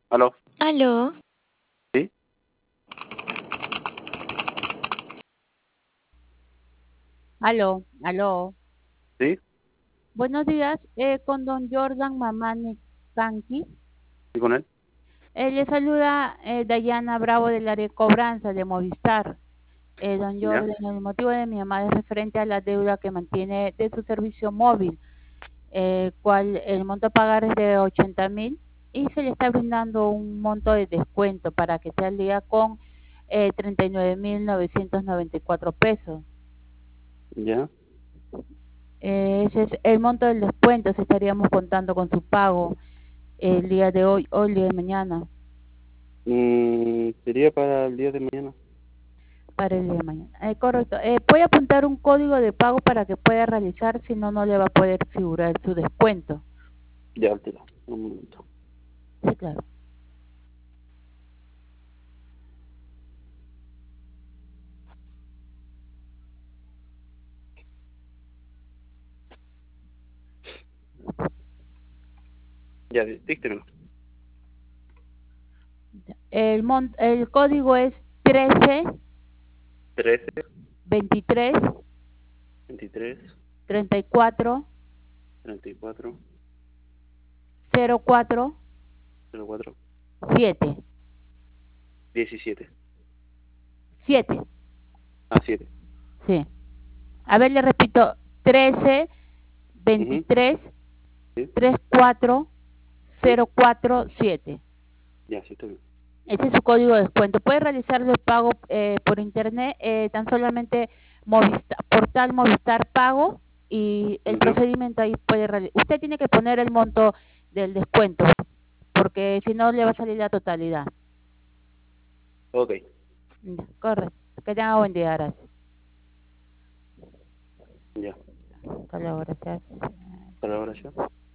¿Aló? Aló, ¿Sí? Aló, aló. ¿Sí? Buenos días, con don Jordan Mamani Kanki. ¿Y con él? Le saluda Dayana Bravo del área de cobranza de Movistar. Don ¿Ya? Jordan, el motivo de mi llamada es referente a la deuda que mantiene de su servicio móvil, cual el monto a pagar es de 80.000 y se le está brindando un monto de descuento para que esté al día con 39.994 pesos. ¿Ya? Ese es el monto del descuento, si estaríamos contando con su pago el día de hoy o el día de mañana, Sería para el día de mañana. para el día de mañana. Correcto. ¿Puede apuntar un código de pago para que pueda realizar? Si no, no le va a poder figurar su descuento. Ya, tira. Un momento. Sí, claro. Ya, díctemelo. El código es 13 13, 23 23, 34 34, 04 04, 7. 17. 7. Ah, 7. Sí. A ver, le repito. 13 Mhm. 23 Sí, 34 sí. 047. Ya, sí, está bien. Ese es su código de descuento. Puede realizar el pago por internet, tan solamente portal Movistar Pago, y el ¿Ya? procedimiento ahí puede realizar. Usted tiene que poner el monto del descuento, porque si no le va a salir la totalidad. Ok. Ya, correcto. Que tenga buen día, gracias. Ya. Hasta luego, gracias. Para ahora ya.